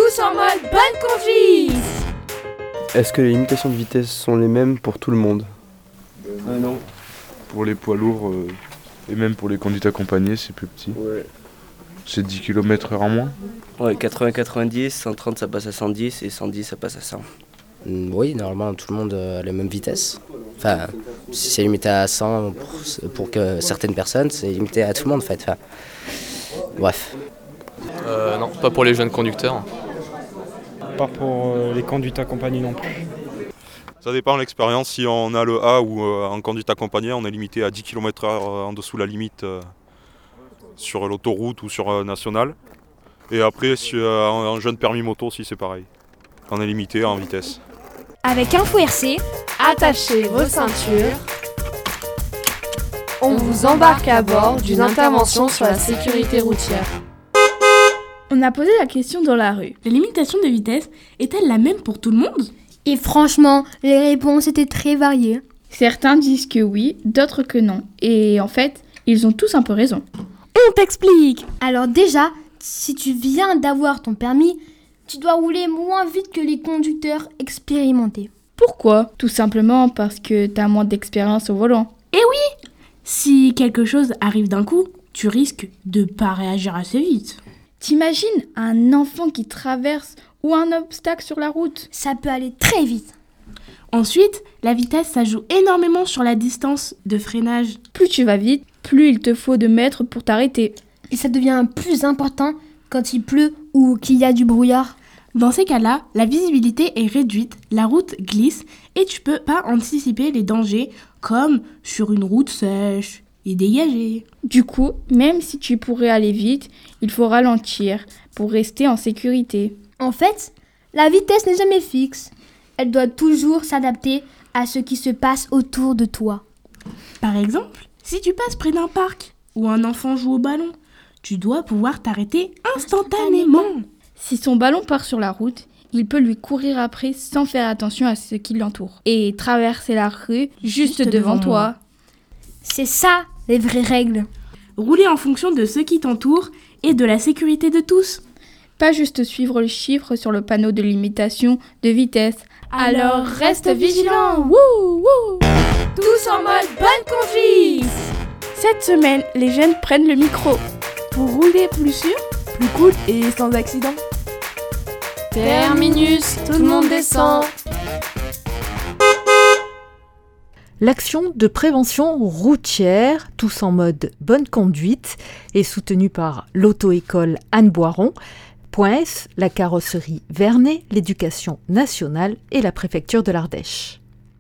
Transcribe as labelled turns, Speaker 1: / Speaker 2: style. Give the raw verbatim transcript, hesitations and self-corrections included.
Speaker 1: Tous en mode bonne conduite.
Speaker 2: Est-ce que les limitations de vitesse sont les mêmes pour tout le monde ?
Speaker 3: Ah non.
Speaker 4: Pour les poids lourds euh, et même pour les conduites accompagnées, c'est plus petit.
Speaker 3: Ouais.
Speaker 4: C'est dix kilomètres heure en moins.
Speaker 3: Ouais, quatre-vingts quatre-vingt-dix, cent trente ça passe à cent dix et cent dix ça passe à cent.
Speaker 5: Mm, Oui, normalement tout le monde a la même vitesse. Enfin, si c'est limité à cent pour, pour que certaines personnes, c'est limité à tout le monde en fait. Enfin, bref.
Speaker 6: Euh, non, pas pour les jeunes conducteurs.
Speaker 7: Pas pour euh, les conduites accompagnées non plus.
Speaker 8: Ça dépend de l'expérience. Si on a le A ou euh, en conduite accompagnée, on est limité à dix kilomètres heure euh, en dessous de la limite euh, sur l'autoroute ou sur euh, nationale. Et après, si, euh, en, en jeune permis moto aussi, c'est pareil. On est limité en vitesse.
Speaker 1: Avec Info R C, attachez vos ceintures. On vous embarque à bord d'une intervention sur la sécurité routière.
Speaker 9: On a posé la question dans la rue. La limitation de vitesse est-elle la même pour tout le monde ?
Speaker 10: Et franchement, les réponses étaient très variées.
Speaker 9: Certains disent que oui, d'autres que non. Et en fait, ils ont tous un peu raison.
Speaker 1: On t'explique.
Speaker 10: Alors déjà, si tu viens d'avoir ton permis, tu dois rouler moins vite que les conducteurs expérimentés.
Speaker 9: Pourquoi ? Tout simplement parce que t'as moins d'expérience au volant.
Speaker 11: Eh oui ! Si quelque chose arrive d'un coup, tu risques de pas réagir assez vite.
Speaker 9: T'imagines un enfant qui traverse ou un obstacle sur la route ?
Speaker 10: Ça peut aller très vite.
Speaker 11: Ensuite, la vitesse, ça joue énormément sur la distance de freinage.
Speaker 9: Plus tu vas vite, plus il te faut de mètres pour t'arrêter.
Speaker 10: Et ça devient plus important quand il pleut ou qu'il y a du brouillard.
Speaker 11: Dans ces cas-là, la visibilité est réduite, la route glisse et tu peux pas anticiper les dangers comme sur une route sèche et dégagée.
Speaker 9: Du coup, même si tu pourrais aller vite, il faut ralentir pour rester en sécurité.
Speaker 10: En fait, la vitesse n'est jamais fixe. Elle doit toujours s'adapter à ce qui se passe autour de toi.
Speaker 11: Par exemple, si tu passes près d'un parc où un enfant joue au ballon, tu dois pouvoir t'arrêter instantanément.
Speaker 9: Si son ballon part sur la route, il peut lui courir après sans faire attention à ce qui l'entoure et traverser la rue juste, juste devant, devant toi.
Speaker 10: C'est ça, les vraies règles.
Speaker 11: Rouler en fonction de ce qui t'entoure et de la sécurité de tous.
Speaker 9: Pas juste suivre le chiffre sur le panneau de limitation de vitesse.
Speaker 1: Alors reste vigilant. Wouh, wouh. Tous en mode bonne conduite.
Speaker 9: Cette semaine, les jeunes prennent le micro.
Speaker 1: Pour rouler plus sûr, plus cool et sans accident. Terminus, tout le monde descend.
Speaker 12: L'action de prévention routière, tous en mode bonne conduite, est soutenue par l'auto-école Anne Boiron, Point S, la carrosserie Vernet, l'éducation nationale et la préfecture de l'Ardèche.